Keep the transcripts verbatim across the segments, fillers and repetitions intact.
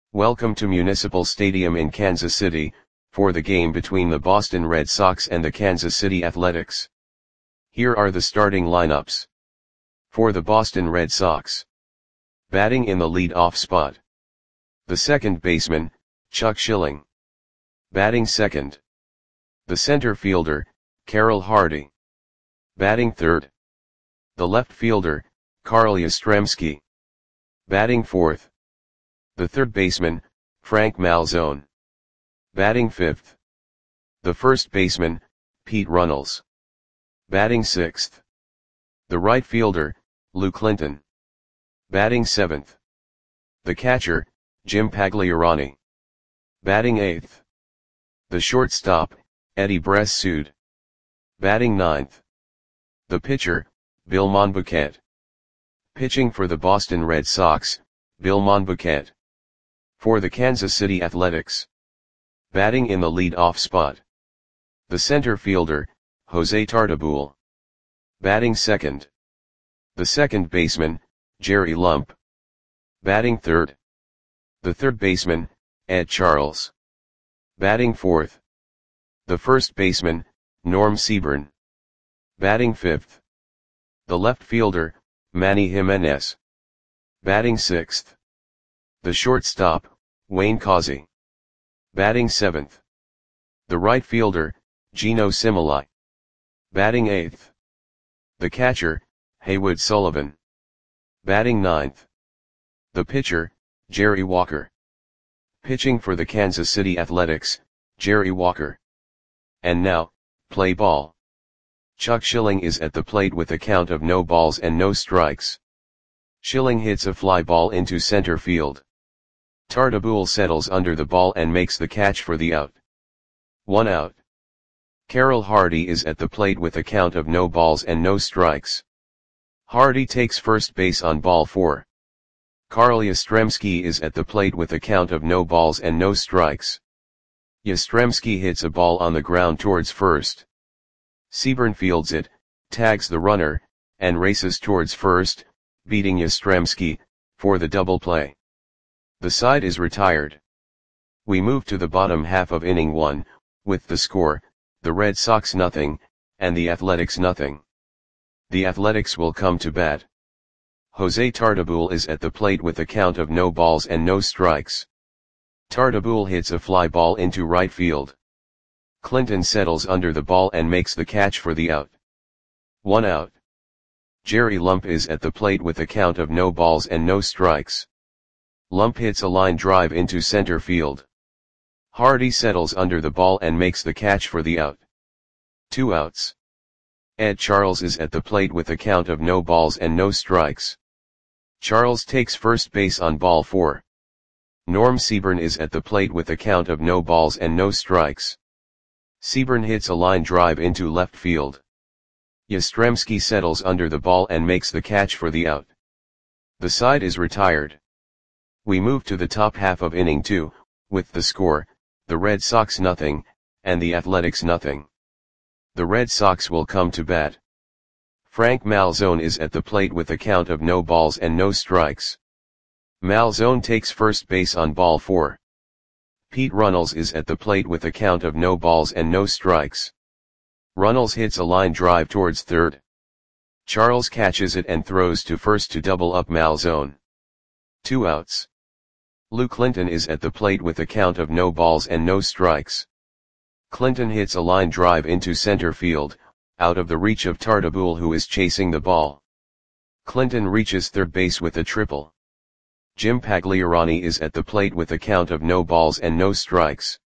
Welcome to Municipal Stadium in Kansas City, for the game between the Boston Red Sox and the Kansas City Athletics. Here are the starting lineups. For the Boston Red Sox. Batting in the lead-off spot. The second baseman, Chuck Schilling. Batting second. The center fielder, Carroll Hardy. Batting third. The left fielder, Carl Yastrzemski. Batting fourth. The third baseman, Frank Malzone. Batting fifth. The first baseman, Pete Runnels. Batting sixth. The right fielder, Lou Clinton. Batting seventh. The catcher, Jim Pagliarani. Batting eighth. The shortstop, Eddie Bressud. Batting ninth. The pitcher, Bill Monbouquet. Pitching for the Boston Red Sox, Bill Monbouquet. For the Kansas City Athletics. Batting in the lead-off spot. The center fielder, Jose Tartabull. Batting second. The second baseman, Jerry Lump. Batting third. The third baseman, Ed Charles. Batting fourth. The first baseman, Norm Seaburn. Batting fifth. The left fielder, Manny Jimenez. Batting sixth. The shortstop, Wayne Causey. Batting seventh. The right fielder, Gino Cimoli. Batting eighth. The catcher, Haywood Sullivan. Batting ninth. The pitcher, Jerry Walker. Pitching for the Kansas City Athletics, Jerry Walker. And now, play ball. Chuck Schilling is at the plate with a count of no balls and no strikes. Schilling hits a fly ball into center field. Tartabull settles under the ball and makes the catch for the out. One out. Carroll Hardy is at the plate with a count of no balls and no strikes. Hardy takes first base on ball four. Carl Yastrzemski is at the plate with a count of no balls and no strikes. Yastrzemski hits a ball on the ground towards first. Seaburn fields it, tags the runner, and races towards first, beating Yastrzemski, for the double play. The side is retired. We move to the bottom half of inning one, with the score, the Red Sox nothing, and the Athletics nothing. The Athletics will come to bat. Jose Tartabull is at the plate with a count of no balls and no strikes. Tartabull hits a fly ball into right field. Clinton settles under the ball and makes the catch for the out. One out. Jerry Lump is at the plate with a count of no balls and no strikes. Lump hits a line drive into center field. Hardy settles under the ball and makes the catch for the out. Two outs. Ed Charles is at the plate with a count of no balls and no strikes. Charles takes first base on ball four. Norm Seaburn is at the plate with a count of no balls and no strikes. Seaburn hits a line drive into left field. Yastrzemski settles under the ball and makes the catch for the out. The side is retired. We move to the top half of inning two, with the score, the Red Sox nothing, and the Athletics nothing. The Red Sox will come to bat. Frank Malzone is at the plate with a count of no balls and no strikes. Malzone takes first base on ball four. Pete Runnels is at the plate with a count of no balls and no strikes. Runnels hits a line drive towards third. Charles catches it and throws to first to double up Malzone. Two outs. Lou Clinton is at the plate with a count of no balls and no strikes. Clinton hits a line drive into center field, out of the reach of Tartabull, who is chasing the ball. Clinton reaches third base with a triple. Jim Pagliarani is at the plate with a count of no balls and no strikes.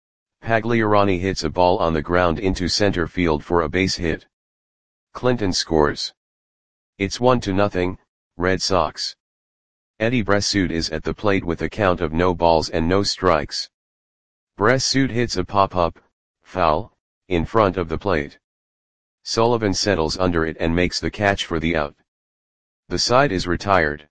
Pagliarani hits a ball on the ground into center field for a base hit. Clinton scores. It's one to nothing, Red Sox. Eddie Bressud is at the plate with a count of no balls and no strikes. Bressud hits a pop-up, foul, in front of the plate. Sullivan settles under it and makes the catch for the out. The side is retired.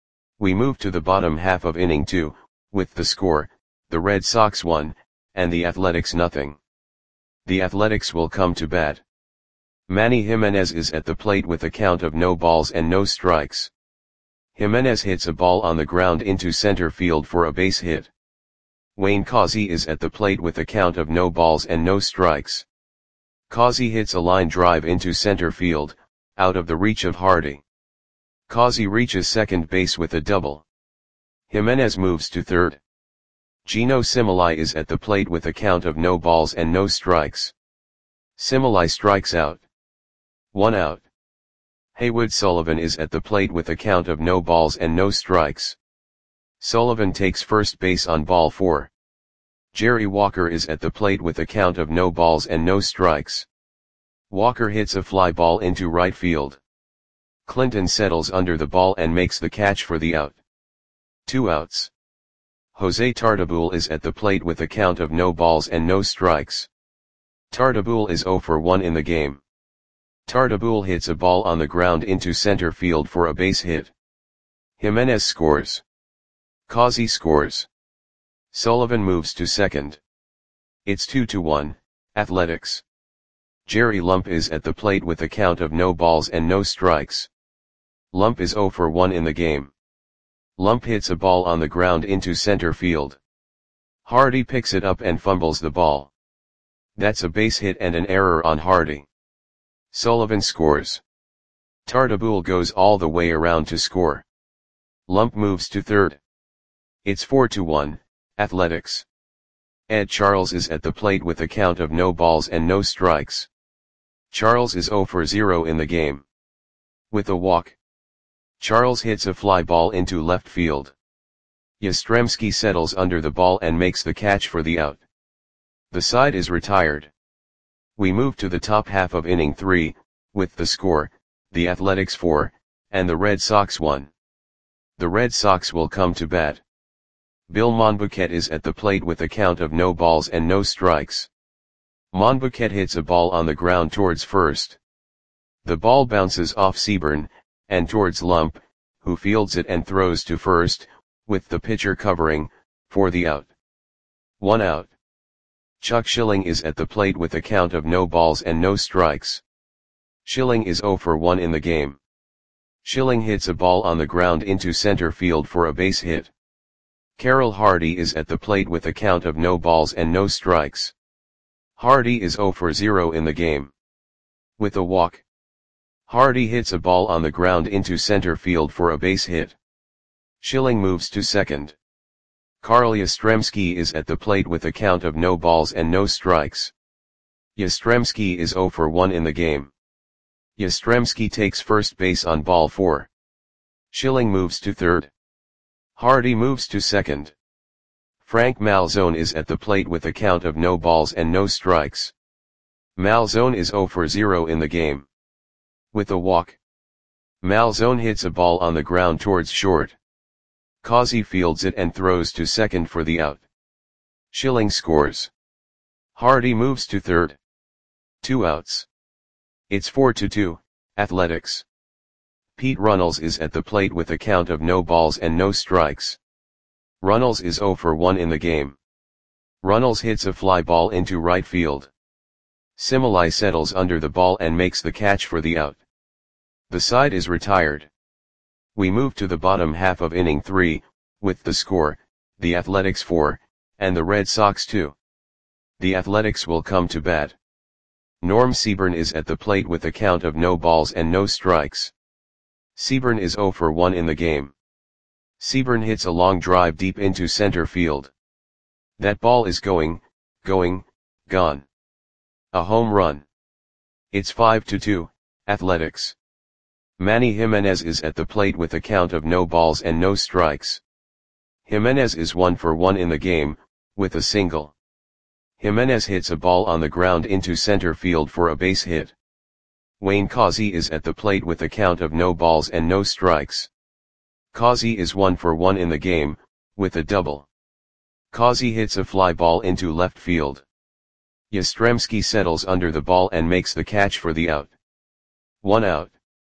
We move to the bottom half of inning two, with the score, the Red Sox one, and the Athletics nothing. The Athletics will come to bat. Manny Jimenez is at the plate with a count of no balls and no strikes. Jimenez hits a ball on the ground into center field for a base hit. Wayne Causey is at the plate with a count of no balls and no strikes. Causey hits a line drive into center field, out of the reach of Hardy. Causey reaches second base with a double. Jimenez moves to third. Gino Similai is at the plate with a count of no balls and no strikes. Similai strikes out. One out. Haywood Sullivan is at the plate with a count of no balls and no strikes. Sullivan takes first base on ball four. Jerry Walker is at the plate with a count of no balls and no strikes. Walker hits a fly ball into right field. Clinton settles under the ball and makes the catch for the out. Two outs. Jose Tartabull is at the plate with a count of no balls and no strikes. Tartabull is zero for one in the game. Tartabull hits a ball on the ground into center field for a base hit. Jimenez scores. Causey scores. Sullivan moves to second. It's two to one, Athletics. Jerry Lump is at the plate with a count of no balls and no strikes. Lump is zero for one in the game. Lump hits a ball on the ground into center field. Hardy picks it up and fumbles the ball. That's a base hit and an error on Hardy. Sullivan scores. Tartabull goes all the way around to score. Lump moves to third. It's four to one, Athletics. Ed Charles is at the plate with a count of no balls and no strikes. Charles is zero for zero in the game. With a walk, Charles hits a fly ball into left field. Yastrzemski settles under the ball and makes the catch for the out. The side is retired. We move to the top half of inning three, with the score, the Athletics four, and the Red Sox one. The Red Sox will come to bat. Bill Monbuquet is at the plate with a count of no balls and no strikes. Monbuquet hits a ball on the ground towards first. The ball bounces off Seaburn, and towards Lump, who fields it and throws to first, with the pitcher covering, for the out. One out. Chuck Schilling is at the plate with a count of no balls and no strikes. Schilling is zero for one in the game. Schilling hits a ball on the ground into center field for a base hit. Carroll Hardy is at the plate with a count of no balls and no strikes. Hardy is zero for zero in the game. With a walk, Hardy hits a ball on the ground into center field for a base hit. Schilling moves to second. Carl Yastrzemski is at the plate with a count of no balls and no strikes. Yastrzemski is zero for one in the game. Yastrzemski takes first base on ball four. Schilling moves to third. Hardy moves to second. Frank Malzone is at the plate with a count of no balls and no strikes. Malzone is zero for zero in the game. With a walk, Malzone hits a ball on the ground towards short. Causey fields it and throws to second for the out. Schilling scores. Hardy moves to third. Two outs. It's four to two, Athletics. Pete Runnels is at the plate with a count of no balls and no strikes. Runnels is zero for one in the game. Runnels hits a fly ball into right field. Similai settles under the ball and makes the catch for the out. The side is retired. We move to the bottom half of inning three, with the score, the Athletics four, and the Red Sox two. The Athletics will come to bat. Norm Seaburn is at the plate with a count of no balls and no strikes. Seaburn is zero for one in the game. Seaburn hits a long drive deep into center field. That ball is going, going, gone. A home run. It's five to two, Athletics. Manny Jimenez is at the plate with a count of no balls and no strikes. Jimenez is one for one in the game, with a single. Jimenez hits a ball on the ground into center field for a base hit. Wayne Causey is at the plate with a count of no balls and no strikes. Causey is one for one in the game, with a double. Causey hits a fly ball into left field. Yastrzemski settles under the ball and makes the catch for the out. One out.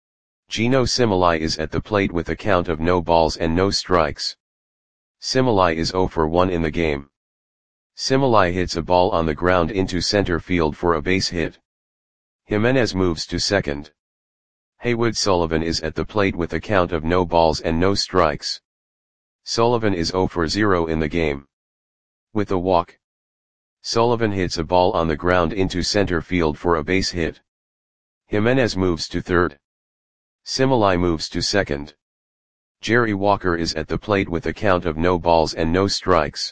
Gino Similai is at the plate with a count of no balls and no strikes. Similai is zero for one in the game. Similai hits a ball on the ground into center field for a base hit. Jimenez moves to second. Haywood Sullivan is at the plate with a count of no balls and no strikes. Sullivan is zero for zero in the game. With a walk, Sullivan hits a ball on the ground into center field for a base hit. Jimenez moves to third. Similai moves to second. Jerry Walker is at the plate with a count of no balls and no strikes.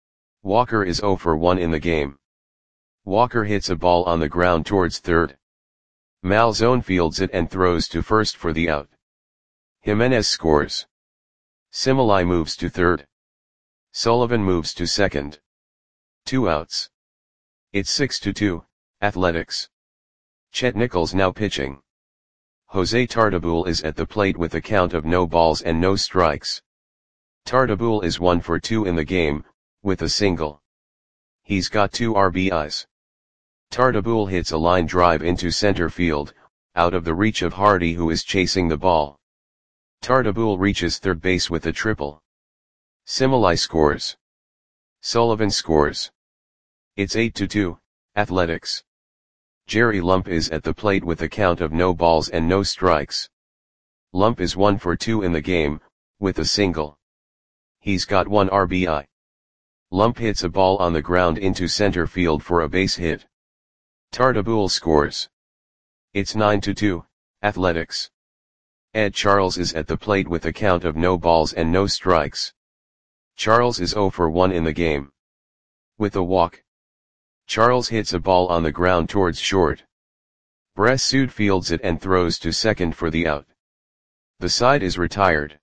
Walker is zero for one in the game. Walker hits a ball on the ground towards third. Malzone fields it and throws to first for the out. Jimenez scores. Similai moves to third. Sullivan moves to second. Two outs. It's six to two, Athletics. Chet Nichols now pitching. Jose Tartabull is at the plate with a count of no balls and no strikes. Tartabull is one for two in the game, with a single. He's got two R B Is. Tartabull hits a line drive into center field, out of the reach of Hardy, who is chasing the ball. Tartabull reaches third base with a triple. Similai scores. Sullivan scores. It's eight to two, Athletics. Jerry Lump is at the plate with a count of no balls and no strikes. Lump is one for two in the game, with a single. He's got one R B I. Lump hits a ball on the ground into center field for a base hit. Tartabull scores. It's nine to two, Athletics. Ed Charles is at the plate with a count of no balls and no strikes. Charles is zero for one in the game. With a walk, Charles hits a ball on the ground towards short. Bressud fields it and throws to second for the out. The side is retired.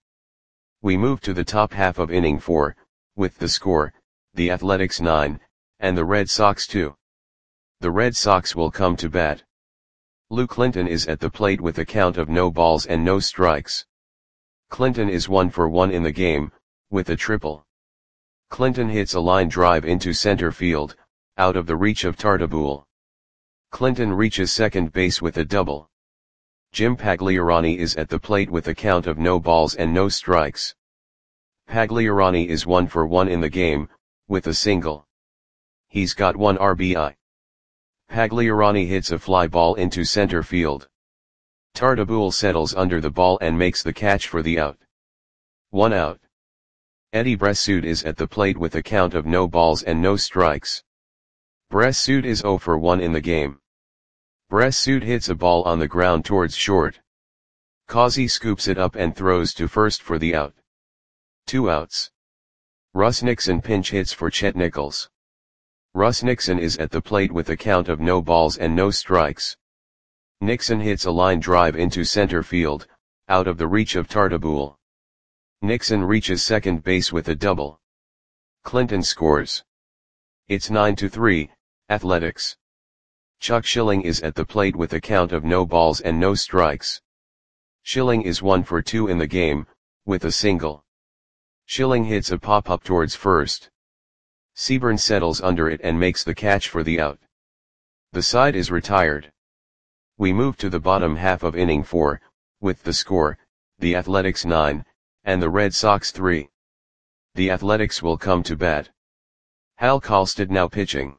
We move to the top half of inning four, with the score, the Athletics nine, and the Red Sox two. The Red Sox will come to bat. Lou Clinton is at the plate with a count of no balls and no strikes. Clinton is one for one in the game, with a triple. Clinton hits a line drive into center field, out of the reach of Tartabull. Clinton reaches second base with a double. Jim Pagliarani is at the plate with a count of no balls and no strikes. Pagliarani is one for one in the game, with a single. He's got one R B I. Pagliarani hits a fly ball into center field. Tartabull settles under the ball and makes the catch for the out. One out. Eddie Bressud is at the plate with a count of no balls and no strikes. Bressud is zero for one in the game. Bressud hits a ball on the ground towards short. Causey scoops it up and throws to first for the out. Two outs. Russ Nixon pinch hits for Chet Nichols. Russ Nixon is at the plate with a count of no balls and no strikes. Nixon hits a line drive into center field, out of the reach of Tartabull. Nixon reaches second base with a double. Clinton scores. It's nine to three, Athletics. Chuck Schilling is at the plate with a count of no balls and no strikes. Schilling is one for two in the game, with a single. Schilling hits a pop-up towards first. Seaburn settles under it and makes the catch for the out. The side is retired. We move to the bottom half of inning four, with the score, the Athletics nine, and the Red Sox three. The Athletics will come to bat. Hal Kallstad now pitching.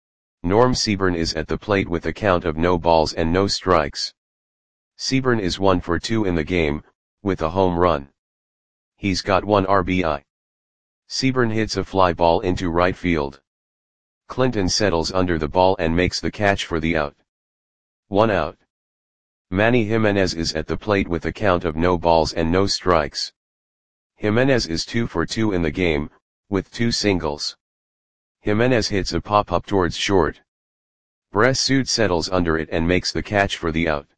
Norm Seaburn is at the plate with a count of no balls and no strikes. Seaburn is one for two in the game, with a home run. He's got one R B I. Seaburn hits a fly ball into right field. Clinton settles under the ball and makes the catch for the out. One out. Manny Jimenez is at the plate with a count of no balls and no strikes. Jimenez is two for two in the game, with two singles. Jimenez hits a pop-up towards short. Bressud settles under it and makes the catch for the out.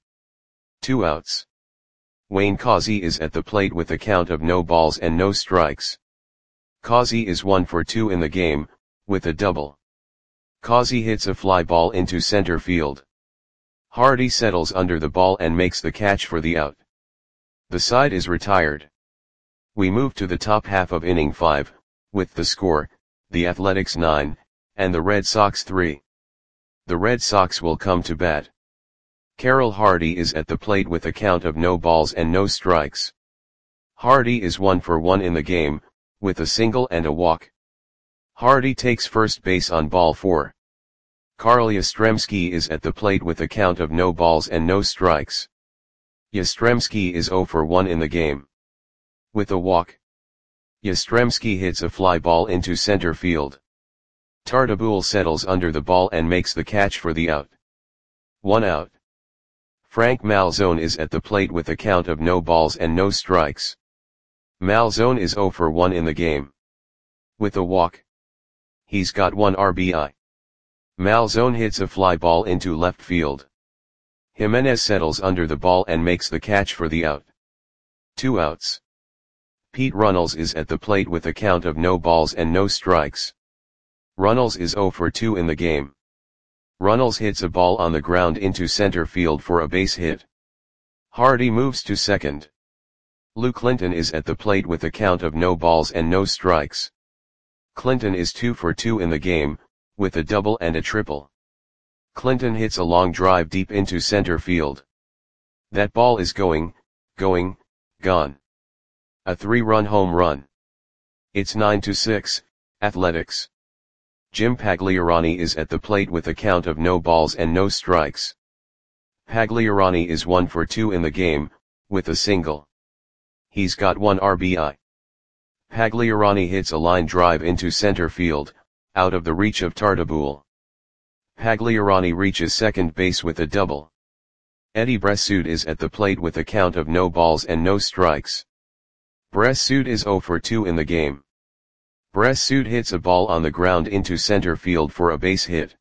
Two outs. Wayne Causey is at the plate with a count of no balls and no strikes. Causey is one for two in the game, with a double. Causey hits a fly ball into center field. Hardy settles under the ball and makes the catch for the out. The side is retired. We move to the top half of inning five, with the score, the Athletics nine, and the Red Sox three. The Red Sox will come to bat. Carroll Hardy is at the plate with a count of no balls and no strikes. Hardy is one for one in the game, with a single and a walk. Hardy takes first base on ball four. Carl Yastrzemski is at the plate with a count of no balls and no strikes. Yastrzemski is zero for one in the game. With a walk, Yastrzemski hits a fly ball into center field. Tartabull settles under the ball and makes the catch for the out. One out. Frank Malzone is at the plate with a count of no balls and no strikes. Malzone is zero for one in the game. With a walk, he's got one R B I. Malzone hits a fly ball into left field. Jimenez settles under the ball and makes the catch for the out. Two outs. Pete Runnels is at the plate with a count of no balls and no strikes. Runnels is zero for two in the game. Runnels hits a ball on the ground into center field for a base hit. Hardy moves to second. Lou Clinton is at the plate with a count of no balls and no strikes. Clinton is two for two in the game, with a double and a triple. Clinton hits a long drive deep into center field. That ball is going, going, gone. A three-run home run. It's nine to six, Athletics. Jim Pagliarani is at the plate with a count of no balls and no strikes. Pagliarani is one for two in the game, with a single. He's got one R B I. Pagliarani hits a line drive into center field, out of the reach of Tartabull. Pagliarani reaches second base with a double. Eddie Bressoud is at the plate with a count of no balls and no strikes. Bressoud is zero for two in the game. Bressoud hits a ball on the ground into center field for a base hit.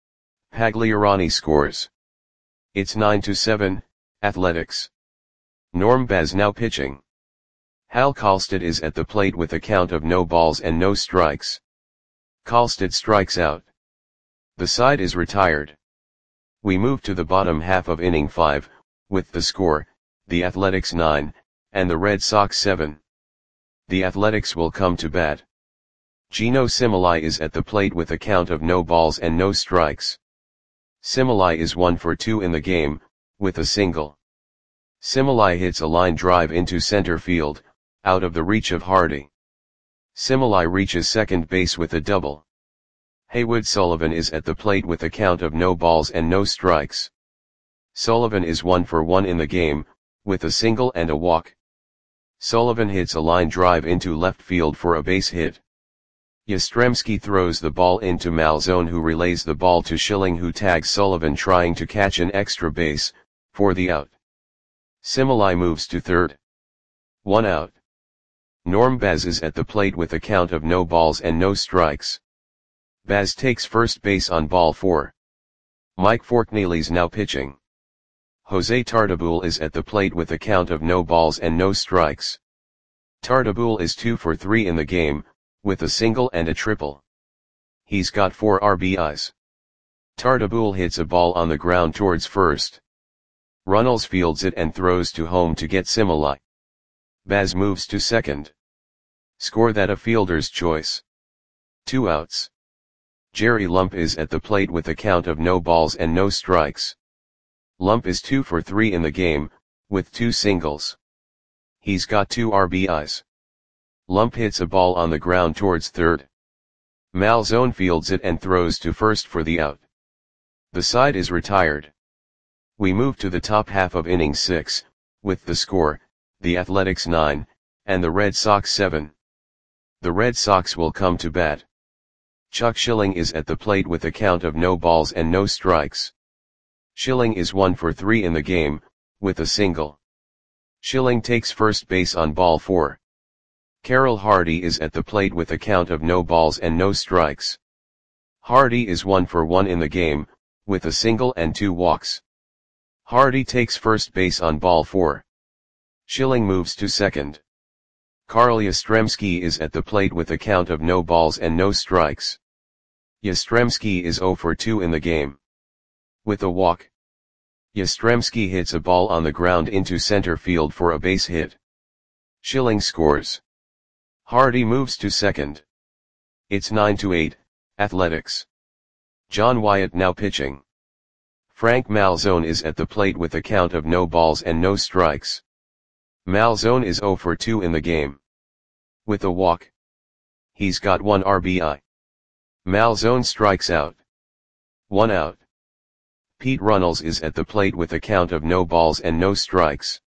Pagliarani scores. It's nine to seven, Athletics. Norm Baz now pitching. Hal Kallstad is at the plate with a count of no balls and no strikes. Kallstad strikes out. The side is retired. We move to the bottom half of inning five, with the score, the Athletics nine, and the Red Sox seven. The Athletics will come to bat. Gino Cimoli is at the plate with a count of no balls and no strikes. Cimoli is one for two in the game, with a single. Cimoli hits a line drive into center field, out of the reach of Hardy. Cimoli reaches second base with a double. Haywood Sullivan is at the plate with a count of no balls and no strikes. Sullivan is one for one in the game, with a single and a walk. Sullivan hits a line drive into left field for a base hit. Yastrzemski throws the ball into Malzone, who relays the ball to Schilling, who tags Sullivan trying to catch an extra base, for the out. Cimoli moves to third. One out. Norm Baz is at the plate with a count of no balls and no strikes. Baz takes first base on ball four. Mike Forkneely's now pitching. Jose Tartabull is at the plate with a count of no balls and no strikes. Tartabull is two for three in the game, with a single and a triple. He's got four R B Is. Tartabull hits a ball on the ground towards first. Runnels fields it and throws to home to get Cimoli. Baz moves to second. Score that a fielder's choice. Two outs. Jerry Lump is at the plate with a count of no balls and no strikes. Lump is two for three in the game, with two singles. He's got two R B Is. Lump hits a ball on the ground towards third. Malzone fields it and throws to first for the out. The side is retired. We move to the top half of inning six, with the score, the Athletics nine, and the Red Sox seven. The Red Sox will come to bat. Chuck Schilling is at the plate with a count of no balls and no strikes. Schilling is one for three in the game, with a single. Schilling takes first base on ball four. Carroll Hardy is at the plate with a count of no balls and no strikes. Hardy is one for one in the game, with a single and two walks. Hardy takes first base on ball four. Schilling moves to second. Carl Yastrzemski is at the plate with a count of no balls and no strikes. Yastrzemski is zero for two in the game. With a walk, Yastrzemski hits a ball on the ground into center field for a base hit. Schilling scores. Hardy moves to second. It's nine to eight, Athletics. John Wyatt now pitching. Frank Malzone is at the plate with a count of no balls and no strikes. Malzone is zero for two in the game. With a walk, he's got one R B I. Malzone strikes out. One out. Pete Runnels is at the plate with a count of no balls and no strikes.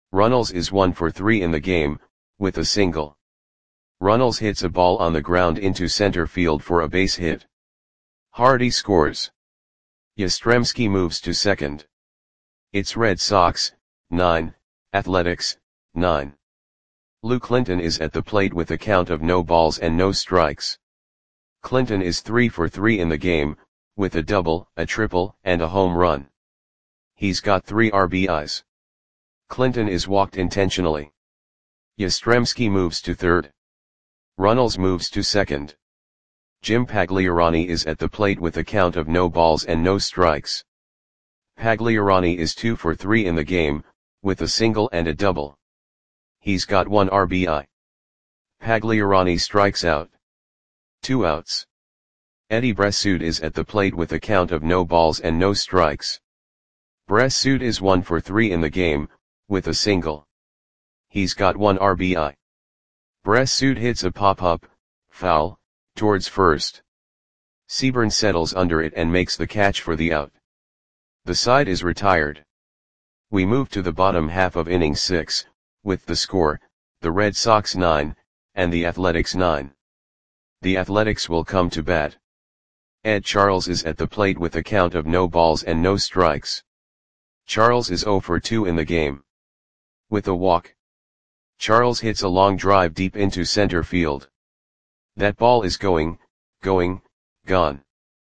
Runnels is one for three in the game, with a single. Runnels hits a ball on the ground into center field for a base hit. Hardy scores. Yastrzemski moves to second. It's Red Sox, nine, Athletics, nine. Lou Clinton is at the plate with a count of no balls and no strikes. Clinton is three for three in the game, with a double, a triple, and a home run. He's got three R B Is. Clinton is walked intentionally. Yastrzemski moves to third. Runnels moves to second. Jim Pagliarani is at the plate with a count of no balls and no strikes. Pagliarani is two for three in the game, with a single and a double. He's got one R B I. Pagliarani strikes out. Two outs. Eddie Bressoud is at the plate with a count of no balls and no strikes. Bressoud is one for three in the game, with a single. He's got one R B I. Bressoud hits a pop-up, foul, towards first. Seaburn settles under it and makes the catch for the out. The side is retired. We move to the bottom half of inning six, with the score, the Red Sox nine, and the Athletics nine. The Athletics will come to bat. Ed Charles is at the plate with a count of no balls and no strikes. Charles is zero for two in the game. With a walk. Charles hits a long drive deep into center field. That ball is going, going, gone.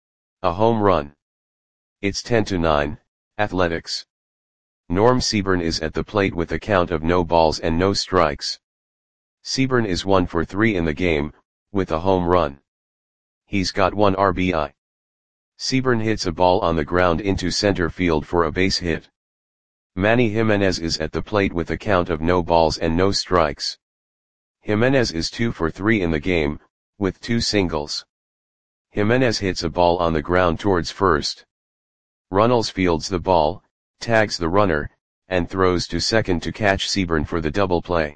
A home run. It's ten to nine, Athletics. Norm Seaburn is at the plate with a count of no balls and no strikes. Seaburn is one for three in the game, with a home run. He's got one R B I. Seaburn hits a ball on the ground into center field for a base hit. Manny Jimenez is at the plate with a count of no balls and no strikes. Jimenez is two for three in the game, with two singles. Jimenez hits a ball on the ground towards first. Runnels fields the ball, tags the runner, and throws to second to catch Seaburn for the double play.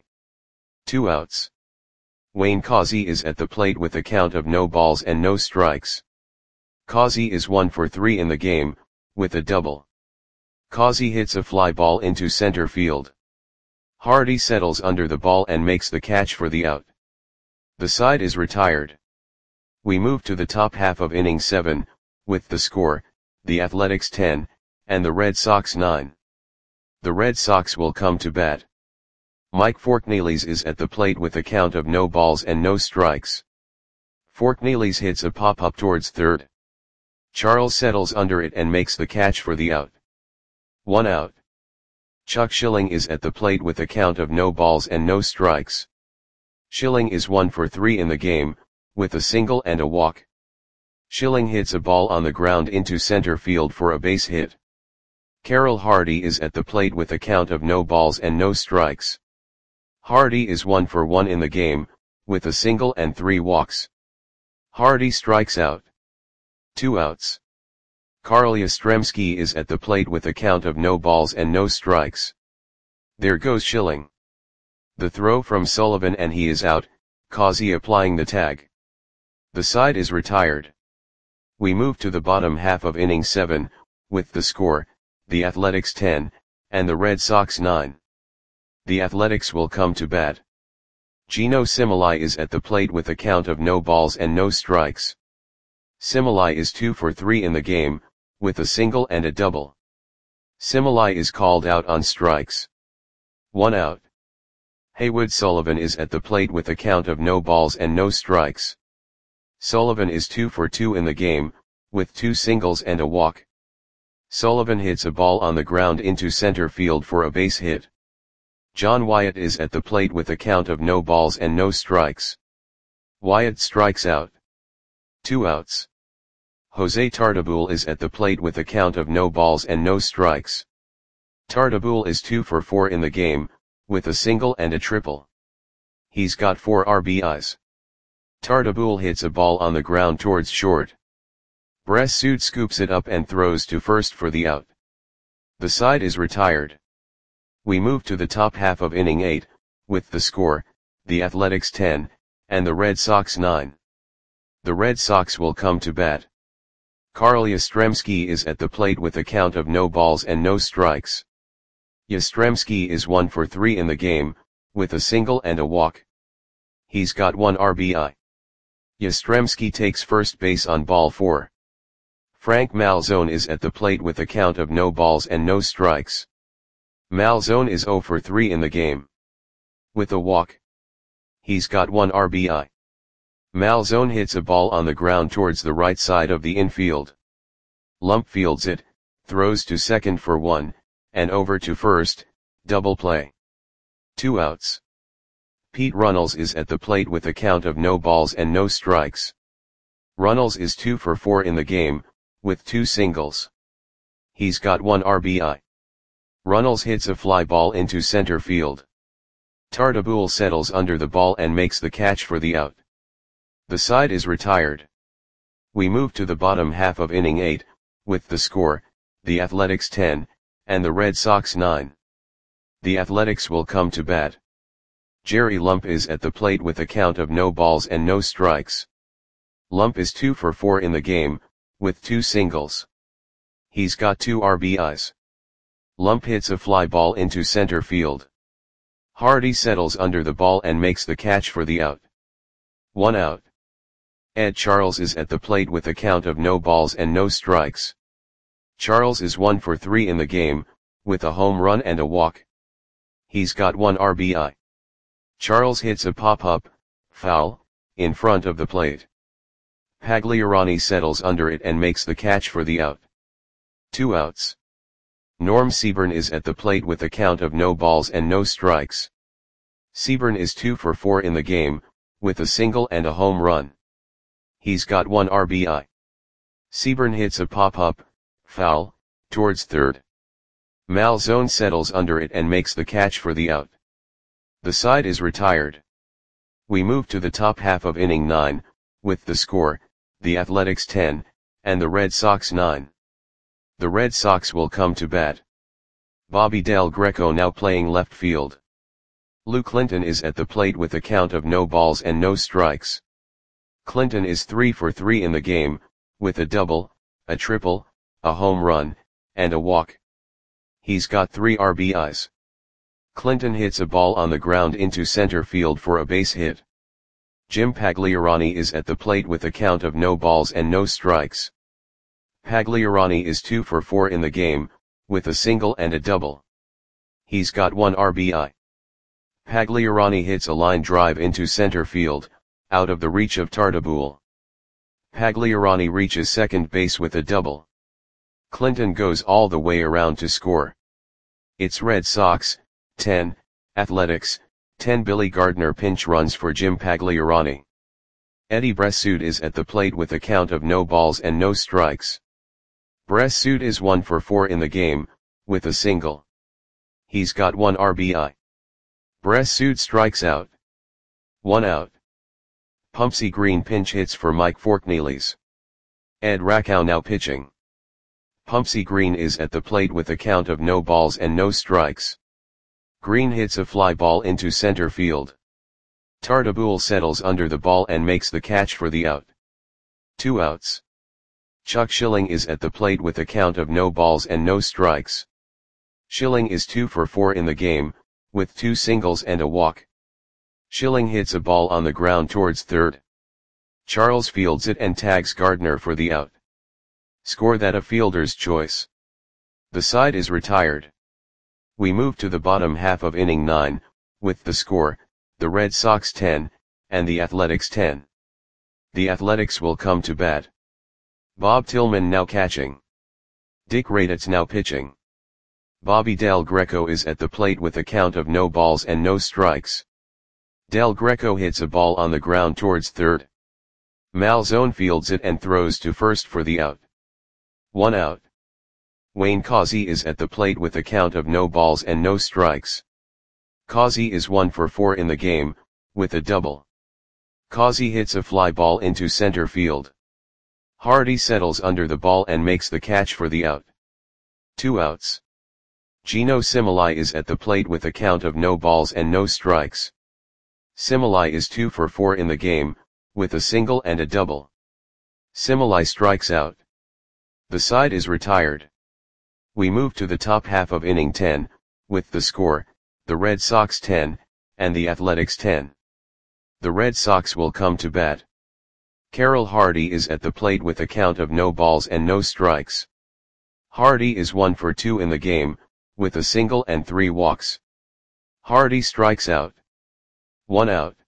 Two outs. Wayne Causey is at the plate with a count of no balls and no strikes. Causey is one for three in the game, with a double. Causey hits a fly ball into center field. Hardy settles under the ball and makes the catch for the out. The side is retired. We move to the top half of inning seven, with the score, the Athletics ten, and the Red Sox nine. The Red Sox will come to bat. Mike Forknelis is at the plate with a count of no balls and no strikes. Forknelis hits a pop-up towards third. Charles settles under it and makes the catch for the out. One out. Chuck Schilling is at the plate with a count of no balls and no strikes. Schilling is one for three in the game, with a single and a walk. Schilling hits a ball on the ground into center field for a base hit. Carroll Hardy is at the plate with a count of no balls and no strikes. Hardy is one for one in the game, with a single and three walks. Hardy strikes out. Two outs. Carl Yastrzemski is at the plate with a count of no balls and no strikes. There goes Schilling. The throw from Sullivan and he is out, Causey applying the tag. The side is retired. We move to the bottom half of inning seven, with the score, the Athletics ten, and the Red Sox nine. The Athletics will come to bat. Gino Cimoli is at the plate with a count of no balls and no strikes. Cimoli is two for three in the game, with a single and a double. Cimoli is called out on strikes. One out. Haywood Sullivan is at the plate with a count of no balls and no strikes. Sullivan is two for two in the game, with two singles and a walk. Sullivan hits a ball on the ground into center field for a base hit. John Wyatt is at the plate with a count of no balls and no strikes. Wyatt strikes out. Two outs. Jose Tartabull is at the plate with a count of no balls and no strikes. Tartabull is two for four in the game, with a single and a triple. He's got four R B Is. Tartabull hits a ball on the ground towards short. Bressoud scoops it up and throws to first for the out. The side is retired. We move to the top half of inning eight, with the score, the Athletics ten, and the Red Sox nine. The Red Sox will come to bat. Carl Yastrzemski is at the plate with a count of no balls and no strikes. Yastrzemski is one for three in the game, with a single and a walk. He's got one R B I. Yastrzemski takes first base on ball four. Frank Malzone is at the plate with a count of no balls and no strikes. Malzone is zero for three in the game. With a walk. He's got one R B I. Malzone hits a ball on the ground towards the right side of the infield. Lump fields it, throws to second for one, and over to first, double play. Two outs. Pete Runnels is at the plate with a count of no balls and no strikes. Runnels is two for four in the game, with two singles. He's got one R B I. Runnels hits a fly ball into center field. Tartabull settles under the ball and makes the catch for the out. The side is retired. We move to the bottom half of inning eight, with the score, the Athletics ten, and the Red Sox nine. The Athletics will come to bat. Jerry Lump is at the plate with a count of no balls and no strikes. Lump is two for four in the game, with two singles. He's got two R B Is. Lump hits a fly ball into center field. Hardy settles under the ball and makes the catch for the out. One out. Ed Charles is at the plate with a count of no balls and no strikes. Charles is one for three in the game, with a home run and a walk. He's got one R B I. Charles hits a pop-up, foul, in front of the plate. Pagliarani settles under it and makes the catch for the out. Two outs. Norm Seaburn is at the plate with a count of no balls and no strikes. Seaburn is two for four in the game, with a single and a home run. He's got one R B I. Seaburn hits a pop-up, foul, towards third. Malzone settles under it and makes the catch for the out. The side is retired. We move to the top half of inning nine, with the score, the Athletics ten, and the Red Sox nine. The Red Sox will come to bat. Bobby Del Greco now playing left field. Lou Clinton is at the plate with a count of no balls and no strikes. Clinton is three for three in the game, with a double, a triple, a home run, and a walk. He's got three R B Is. Clinton hits a ball on the ground into center field for a base hit. Jim Pagliarani is at the plate with a count of no balls and no strikes. Pagliarani is two for four in the game, with a single and a double. He's got one R B I. Pagliarani hits a line drive into center field, out of the reach of Tartabull. Pagliarani reaches second base with a double. Clinton goes all the way around to score. It's Red Sox, ten, Athletics, ten. Billy Gardner pinch runs for Jim Pagliarani. Eddie Bressoud is at the plate with a count of no balls and no strikes. Bressoud is one for four in the game, with a single. He's got one R B I. Bressoud strikes out. One out. Pumpsy Green pinch hits for Mike Forknelis. Ed Rakow now pitching. Pumpsy Green is at the plate with a count of no balls and no strikes. Green hits a fly ball into center field. Tartabull settles under the ball and makes the catch for the out. Two outs. Chuck Schilling is at the plate with a count of no balls and no strikes. Schilling is two for four in the game, with two singles and a walk. Schilling hits a ball on the ground towards third. Charles fields it and tags Gardner for the out. Score that a fielder's choice. The side is retired. We move to the bottom half of inning nine, with the score, the Red Sox ten, and the Athletics ten. The Athletics will come to bat. Bob Tillman now catching. Dick Raditz now pitching. Bobby Del Greco is at the plate with a count of no balls and no strikes. Del Greco hits a ball on the ground towards third. Malzone fields it and throws to first for the out. One out. Wayne Causey is at the plate with a count of no balls and no strikes. Causey is one for four in the game, with a double. Causey hits a fly ball into center field. Hardy settles under the ball and makes the catch for the out. Two outs. Gino Similai is at the plate with a count of no balls and no strikes. Similai is two for four in the game, with a single and a double. Similai strikes out. The side is retired. We move to the top half of inning ten, with the score, the Red Sox ten, and the Athletics ten. The Red Sox will come to bat. Carroll Hardy is at the plate with a count of no balls and no strikes. Hardy is one for two in the game, with a single and three walks. Hardy strikes out. One out.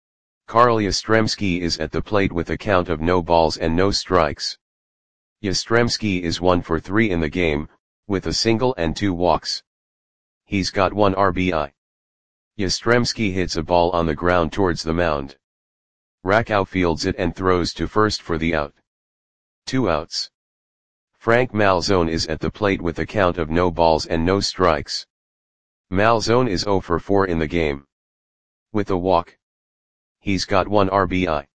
Carl Yastrzemski is at the plate with a count of no balls and no strikes. Yastrzemski is one for three in the game, with a single and two walks. He's got one R B I. Yastrzemski hits a ball on the ground towards the mound. Rakow fields it and throws to first for the out. Two outs. Frank Malzone is at the plate with a count of no balls and no strikes. Malzone is zero for four in the game. With a walk. He's got one R B I.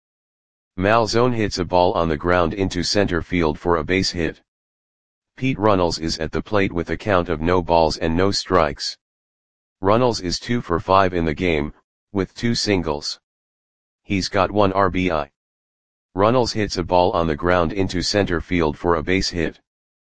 Malzone hits a ball on the ground into center field for a base hit. Pete Runnels is at the plate with a count of no balls and no strikes. Runnels is two for five in the game, with two singles. He's got one R B I. Runnels hits a ball on the ground into center field for a base hit.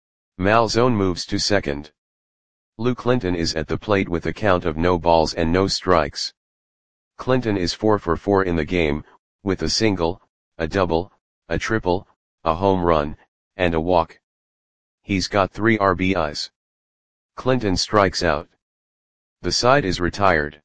Malzone moves to second. Lou Clinton is at the plate with a count of no balls and no strikes. Clinton is four for four in the game, with a single, a double, a triple, a home run, and a walk. He's got three R B Is. Clinton strikes out. The side is retired.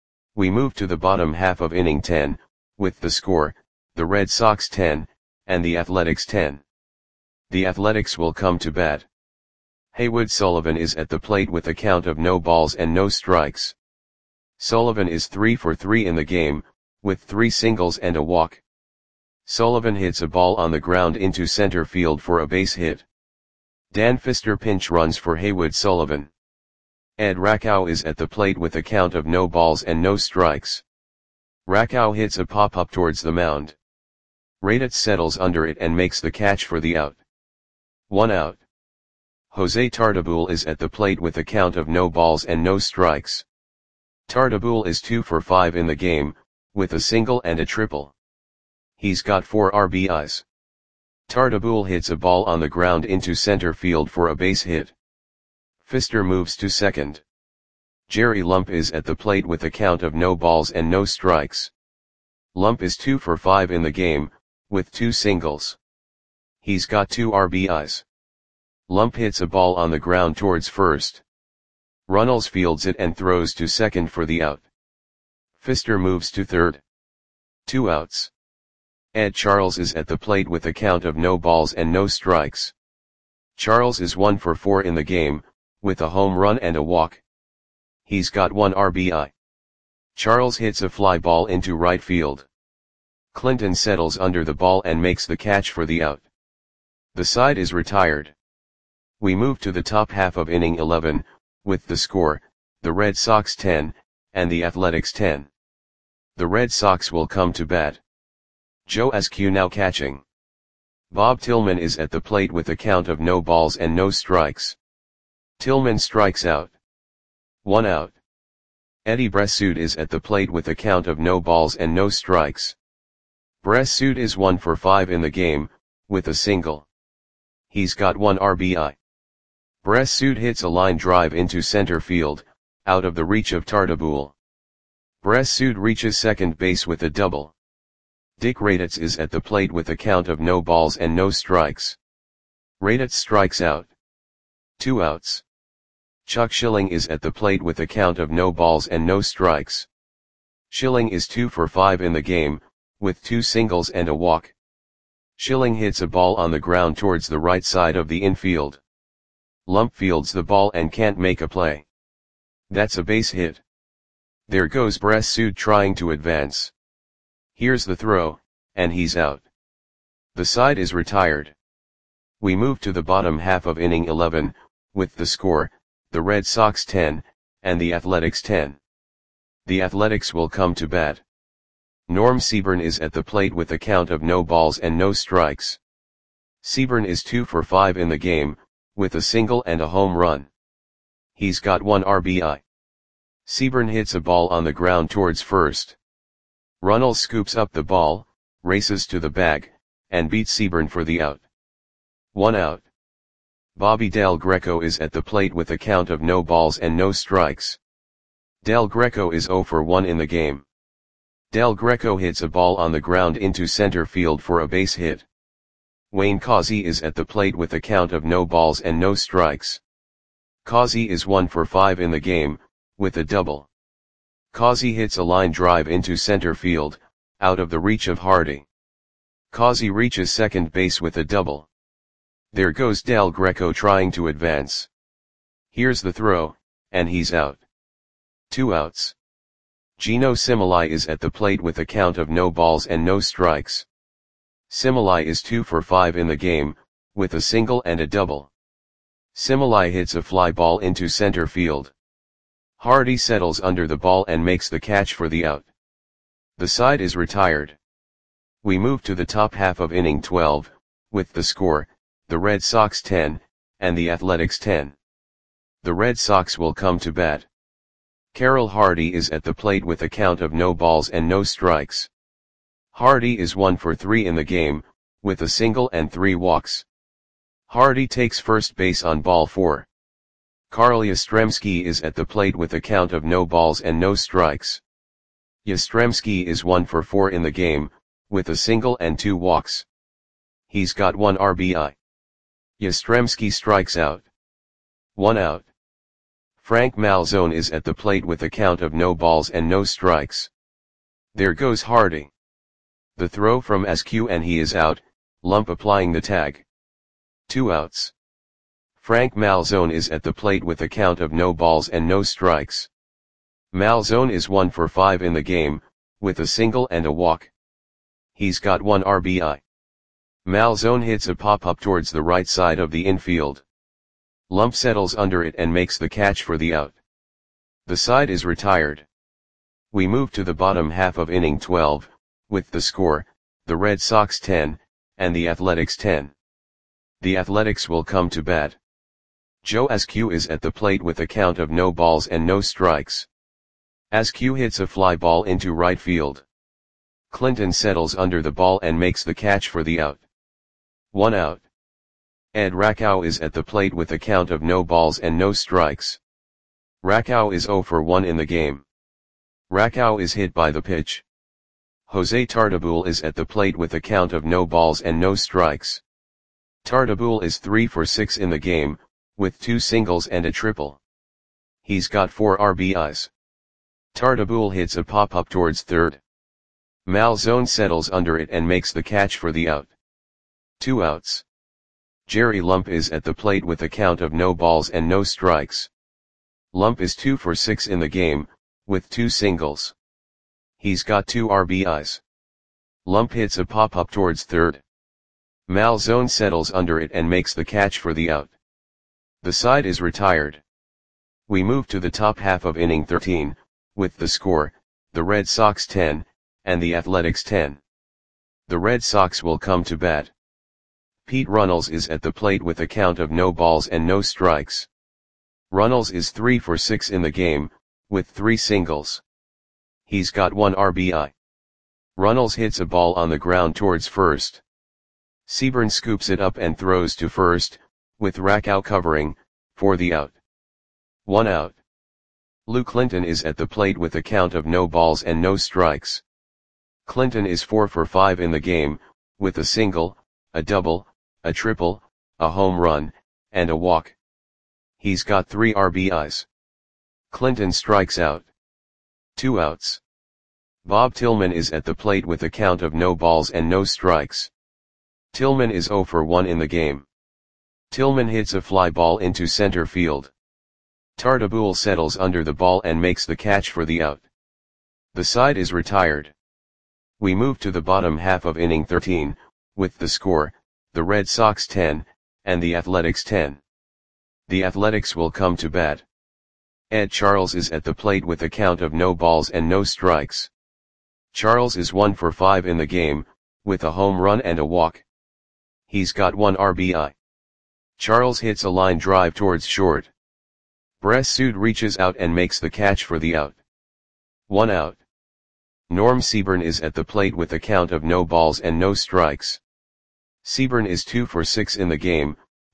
We move to the bottom half of inning ten, with the score, the Red Sox ten, and the Athletics ten. The Athletics will come to bat. Haywood Sullivan is at the plate with a count of no balls and no strikes. Sullivan is three for three in the game, with three singles and a walk. Sullivan hits a ball on the ground into center field for a base hit. Dan Pfister pinch runs for Haywood Sullivan. Ed Rakow is at the plate with a count of no balls and no strikes. Rakow hits a pop-up towards the mound. Raditz settles under it and makes the catch for the out. One out. Jose Tartabull is at the plate with a count of no balls and no strikes. Tartabull is two for five in the game, with a single and a triple. He's got four R B Is. Tartabull hits a ball on the ground into center field for a base hit. Pfister moves to second. Jerry Lump is at the plate with a count of no balls and no strikes. Lump is two for five in the game, with two singles. He's got two R B Is. Lump hits a ball on the ground towards first. Runnels fields it and throws to second for the out. Pfister moves to third. Two outs. Ed Charles is at the plate with a count of no balls and no strikes. Charles is one for four in the game, with a home run and a walk. He's got one R B I. Charles hits a fly ball into right field. Clinton settles under the ball and makes the catch for the out. The side is retired. We move to the top half of inning eleven, with the score, the Red Sox ten, and the Athletics ten. The Red Sox will come to bat. Joe Askew now catching. Bob Tillman is at the plate with a count of no balls and no strikes. Tillman strikes out. One out. Eddie Bressoud is at the plate with a count of no balls and no strikes. Bressoud is one for five in the game, with a single. He's got one R B I. Bressoud hits a line drive into center field, out of the reach of Tartabull. Bressoud reaches second base with a double. Dick Raditz is at the plate with a count of no balls and no strikes. Raditz strikes out. Two outs. Chuck Schilling is at the plate with a count of no balls and no strikes. Schilling is two for five in the game, with two singles and a walk. Schilling hits a ball on the ground towards the right side of the infield. Lump fields the ball and can't make a play. That's a base hit. There goes Bressoud trying to advance. Here's the throw, and he's out. The side is retired. We move to the bottom half of inning eleven, with the score, the Red Sox ten, and the Athletics ten. The Athletics will come to bat. Norm Seaburn is at the plate with a count of no balls and no strikes. Seaburn is two for five in the game, with a single and a home run. He's got one R B I. Seaburn hits a ball on the ground towards first. Runnels scoops up the ball, races to the bag, and beats Seaburn for the out. One out. Bobby Del Greco is at the plate with a count of no balls and no strikes. Del Greco is zero for one in the game. Del Greco hits a ball on the ground into center field for a base hit. Wayne Causey is at the plate with a count of no balls and no strikes. Causey is one for five in the game, with a double. Causey hits a line drive into center field, out of the reach of Hardy. Causey reaches second base with a double. There goes Del Greco trying to advance. Here's the throw, and he's out. Two outs. Geno Similai is at the plate with a count of no balls and no strikes. Similai is two for five in the game, with a single and a double. Similai hits a fly ball into center field. Hardy settles under the ball and makes the catch for the out. The side is retired. We move to the top half of inning twelve, with the score, the Red Sox ten, and the Athletics ten. The Red Sox will come to bat. Carroll Hardy is at the plate with a count of no balls and no strikes. Hardy is one for three in the game, with a single and three walks. Hardy takes first base on ball four. Carl Yastrzemski is at the plate with a count of no balls and no strikes. Yastrzemski is one for four in the game, with a single and two walks. He's got one R B I. Yastrzemski strikes out. One out. Frank Malzone is at the plate with a count of no balls and no strikes. There goes Hardy. The throw from Askew and he is out, Lump applying the tag. Two outs. Frank Malzone is at the plate with a count of no balls and no strikes. Malzone is one for five in the game, with a single and a walk. He's got one R B I. Malzone hits a pop-up towards the right side of the infield. Lump settles under it and makes the catch for the out. The side is retired. We move to the bottom half of inning twelve, with the score, the Red Sox ten, and the Athletics ten. The Athletics will come to bat. Joe Askew is at the plate with a count of no balls and no strikes. Askew hits a fly ball into right field. Clinton settles under the ball and makes the catch for the out. One out. Ed Rakow is at the plate with a count of no balls and no strikes. Rakow is zero for one in the game. Rakow is hit by the pitch. Jose Tartabull is at the plate with a count of no balls and no strikes. Tartabull is three for six in the game, with two singles and a triple. He's got four R B Is. Tartabull hits a pop-up towards third. Malzone settles under it and makes the catch for the out. Two outs. Jerry Lump is at the plate with a count of no balls and no strikes. Lump is two for six in the game, with two singles. He's got two R B Is. Lump hits a pop-up towards third. Malzone settles under it and makes the catch for the out. The side is retired. We move to the top half of inning thirteen, with the score, the Red Sox ten, and the Athletics ten. The Red Sox will come to bat. Pete Runnels is at the plate with a count of no balls and no strikes. Runnels is three for six in the game, with three singles. He's got one R B I. Runnels hits a ball on the ground towards first. Seaburn scoops it up and throws to first, with Rakow covering, for the out. One out. Lou Clinton is at the plate with a count of no balls and no strikes. Clinton is four for five in the game, with a single, a double, a triple, a home run, and a walk. He's got three R B Is. Clinton strikes out. Two outs. Bob Tillman is at the plate with a count of no balls and no strikes. Tillman is zero for one in the game. Tillman hits a fly ball into center field. Tartabull settles under the ball and makes the catch for the out. The side is retired. We move to the bottom half of inning thirteen, with the score, the Red Sox ten, and the Athletics ten. The Athletics will come to bat. Ed Charles is at the plate with a count of no balls and no strikes. Charles is one for five in the game, with a home run and a walk. He's got one R B I. Charles hits a line drive towards short. Bress Sood reaches out and makes the catch for the out. One out. Norm Seaburn is at the plate with a count of no balls and no strikes. Seaburn is two for six in the game,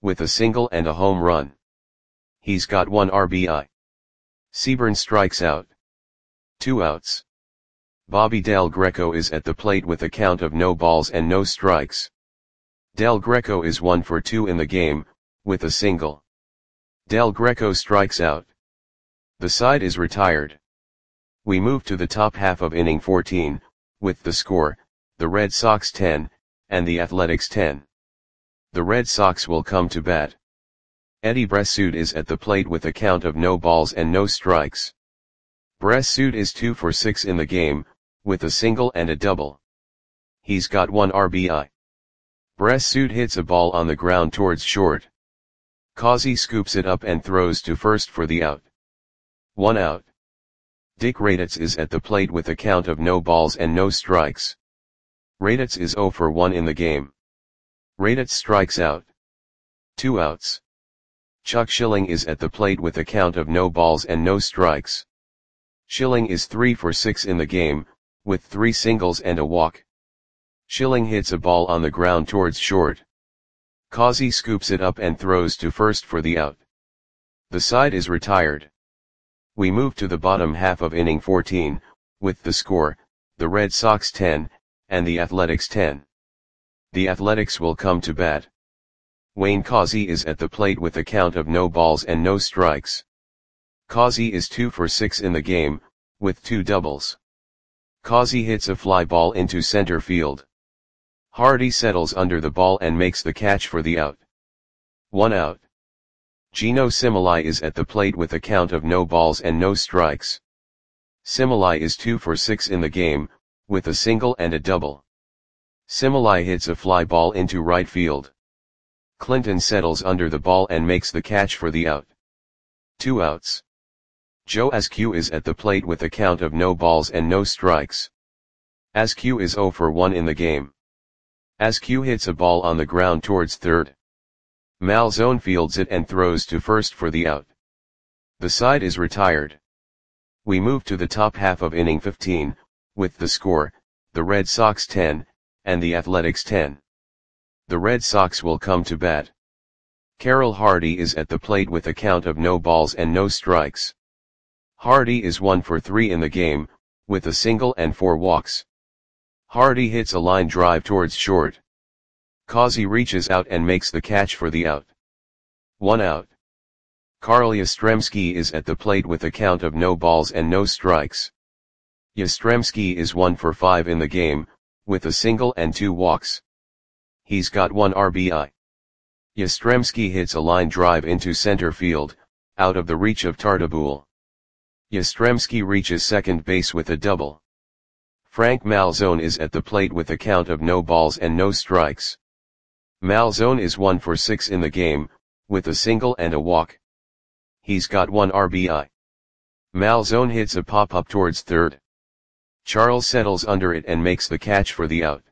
with a single and a home run. He's got one R B I. Seaburn strikes out. Two outs. Bobby Del Greco is at the plate with a count of no balls and no strikes. Del Greco is one for two in the game, with a single. Del Greco strikes out. The side is retired. We move to the top half of inning fourteen, with the score, the Red Sox ten, and the Athletics ten. The Red Sox will come to bat. Eddie Bressoud is at the plate with a count of no balls and no strikes. Bressoud is two for six in the game, with a single and a double. He's got one R B I. Bressoud hits a ball on the ground towards short. Causey scoops it up and throws to first for the out. One out. Dick Raditz is at the plate with a count of no balls and no strikes. Raditz is zero for one in the game. Raditz strikes out. Two outs. Chuck Schilling is at the plate with a count of no balls and no strikes. Schilling is three for six in the game, with three singles and a walk. Schilling hits a ball on the ground towards short. Causey scoops it up and throws to first for the out. The side is retired. We move to the bottom half of inning fourteen, with the score, the Red Sox ten, and the Athletics ten. The Athletics will come to bat. Wayne Causey is at the plate with a count of no balls and no strikes. Causey is two for six in the game, with two doubles. Causey hits a fly ball into center field. Hardy settles under the ball and makes the catch for the out. One out. Gino Cimoli is at the plate with a count of no balls and no strikes. Cimoli is two for six in the game, with a single and a double. Cimoli hits a fly ball into right field. Clinton settles under the ball and makes the catch for the out. Two outs. Joe Askew is at the plate with a count of no balls and no strikes. Askew is zero for one in the game. Askew hits a ball on the ground towards third. Malzone fields it and throws to first for the out. The side is retired. We move to the top half of inning fifteen, with the score, the Red Sox ten, and the Athletics ten. The Red Sox will come to bat. Carroll Hardy is at the plate with a count of no balls and no strikes. Hardy is one for three in the game, with a single and four walks. Hardy hits a line drive towards short. Causey reaches out and makes the catch for the out. One out. Carl Yastrzemski is at the plate with a count of no balls and no strikes. Yastrzemski is one for five in the game, with a single and two walks. He's got one R B I. Yastrzemski hits a line drive into center field, out of the reach of Tartabull. Yastrzemski reaches second base with a double. Frank Malzone is at the plate with a count of no balls and no strikes. Malzone is one for six in the game, with a single and a walk. He's got one R B I. Malzone hits a pop-up towards third. Charles settles under it and makes the catch for the out.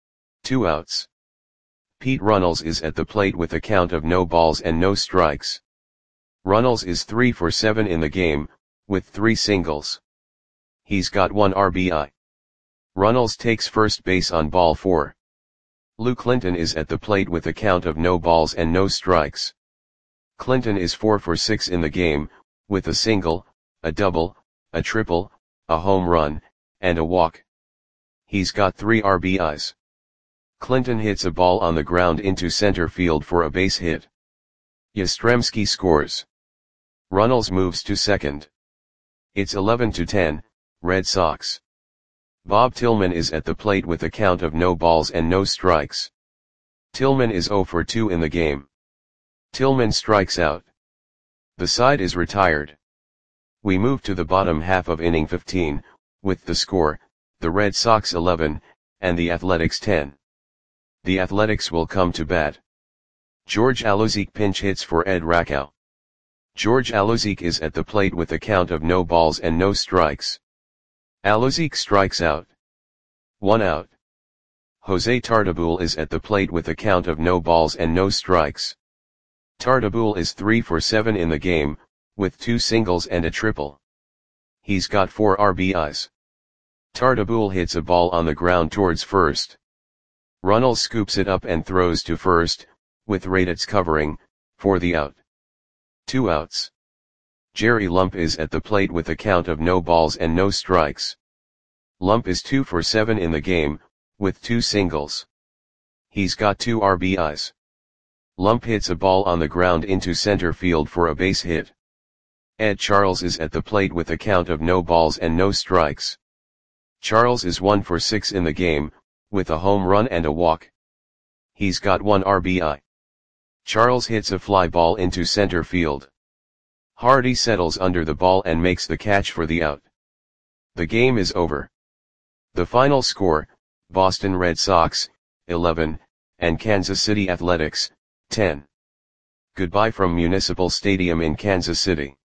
Two outs. Pete Runnels is at the plate with a count of no balls and no strikes. Runnels is three for seven in the game, with three singles. He's got one R B I. Runnels takes first base on ball four. Lou Clinton is at the plate with a count of no balls and no strikes. Clinton is four for six in the game, with a single, a double, a triple, a home run, and a walk. He's got three R B Is. Clinton hits a ball on the ground into center field for a base hit. Yastrzemski scores. Runnels moves to second. It's eleven to ten, Red Sox. Bob Tillman is at the plate with a count of no balls and no strikes. Tillman is zero for two in the game. Tillman strikes out. The side is retired. We move to the bottom half of inning fifteen, with the score, the Red Sox eleven, and the Athletics ten. The Athletics will come to bat. George Alozique pinch hits for Ed Rakow. George Alozique is at the plate with a count of no balls and no strikes. Alozique strikes out. One out. Jose Tartabull is at the plate with a count of no balls and no strikes. Tartabull is three for seven in the game, with two singles and a triple. He's got four R B Is. Tartabull hits a ball on the ground towards first. Runnels scoops it up and throws to first, with Raditz covering, for the out. Two outs. Jerry Lump is at the plate with a count of no balls and no strikes. Lump is two for seven in the game, with two singles. He's got two R B Is. Lump hits a ball on the ground into center field for a base hit. Ed Charles is at the plate with a count of no balls and no strikes. Charles is one for six in the game, with a home run and a walk. He's got one R B I. Charles hits a fly ball into center field. Hardy settles under the ball and makes the catch for the out. The game is over. The final score, Boston Red Sox, eleven, and Kansas City Athletics, ten. Goodbye from Municipal Stadium in Kansas City.